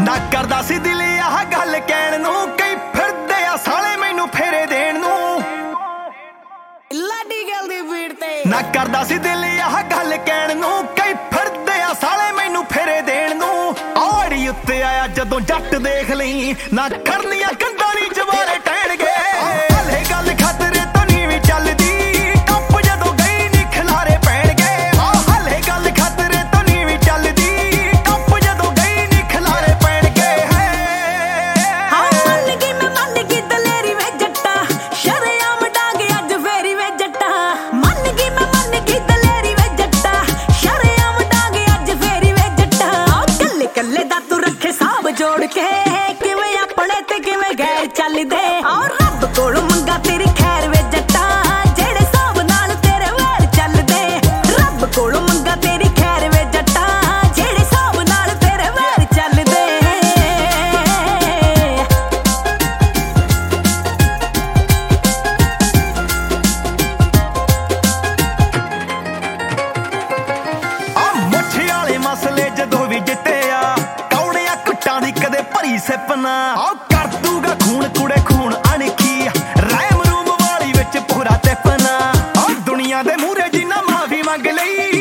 ਨਾ ਕਰਦਾ ਸੀ ਦਿਲ ਆਹ ਗੱਲ ਕਹਿਣ ਨੂੰ, ਕਈ ਫਿਰਦੇ ਆ ਸਾਲੇ ਮੈਨੂੰ ਫੇਰੇ ਦੇਣ ਨੂੰ। ਲਾਡੀ ਗੱਲ ਦੀ ਬੀੜ ਤੇ ਨਾ ਕਰਦਾ ਸੀ ਦਿਲ ਆਹ ਗੱਲ ਕਹਿਣ ਨੂੰ, ਕਈ ਫਿਰਦੇ ਆ ਸਾਲੇ ਮੈਨੂੰ ਫੇਰੇ ਦੇਣ ਨੂੰ। ਔੜੀ ਉੱਤੇ ਆਇਆ ਜਦੋਂ ਜੱਟ ਦੇਖ ਲਈ, ਨਾ ਕਰਨੀਆਂ ਕੰਧਾਂ ਨੀ ਜਵਾਰੇ ਟਹਿਣਗੇ। ਹਲੇ ਗੱਲ ਖਤਰੇ ਤੋਂ ਨੀਵੀਂ ਚੱਲਦੀ, ਟੱਪ ਜਦੋਂ ਗਈ ਨੀ ਖਿਲਾਰੇ ਪੈਣਗੇ। ਹਲੇ ਗੱਲ ਖਤਰੇ ਤੋਂ ਨੀਵੀਂ ਚੱਲਦੀ, ਟੱਪ ਜਦੋਂ ਗਈ ਨੀ ਖਿਲਾਰੇ ਪੈਣਗੇ। ਹਾਂ ਮੰਨ ਗਈ ਦਲੇਰੀ ਵੇ ਜੱਟਾ, ਸ਼ਰੇਆਮ ਡਾਂਗ ਅੱਜ ਫੇਰੀ ਵੇ ਜੱਟਾ। ਮੰਨ ਗਈ ਦਲੇਰੀ ਵੇ ਜੱਟਾ, ਸ਼ਰੇਆਮ ਡਾਂਗ ਅੱਜ ਫੇਰੀ ਵੇ ਜੱਟਾ। ਕੱਲੇ ਕੱਲੇ ਦਾ ਤੂੰ ਰੱਖੇ ਸਾਬ ਜੋੜ ਕੇ, ਕਿਵੇਂ ਆਪਣੇ ਤੇ ਕਿਵੇਂ ਗੈਰ ਚੱਲਦੇ। ਔਰ ਰੱਬ ਕੋਲੋਂ ਮੰਗਾ ਤੇਰੀ ਖੈਰ ਵੇ ਜੱਟਾ, ਜਿਹੜੇ ਸਾਬ ਨਾਲ ਤੇਰੇ ਵੈਰ ਚੱਲਦੇ। ਰੱਬ ਕੋਲੋਂ ਮੰਗਾ ਤੇਰੀ ਖੈਰ ਵੇ ਜੱਟਾ, ਜਿਹੜੇ ਸਾਬ ਨਾਲ ਤੇਰੇ ਵੈਰ ਚੱਲਦੇ। ਮੁੱਠ ਵਾਲੇ ਮਸਲੇ ਜਦੋਂ ਵੀ ਜਿੱਤਿਆ, ਕੌੜਿਆਂ ਕੁੱਟਾਂ ਦੀ ਕਦੇ ਭਰੀ ਸਿਪ ਨਾ। ਕਰ ਦੂਗਾ ਖੂਨ ਕੁੜੇ ਖੂਨ ਅਣਖੀ, ਰੈਮ ਰੂਮ ਵਾਲੀ ਵਿੱਚ ਪੂਰਾ ਤਿਪਨਾ। ਦੁਨੀਆ ਦੇ ਮੂਹਰੇ ਜਿੰਨਾ ਮਾਫੀ ਮੰਗ ਲਈ,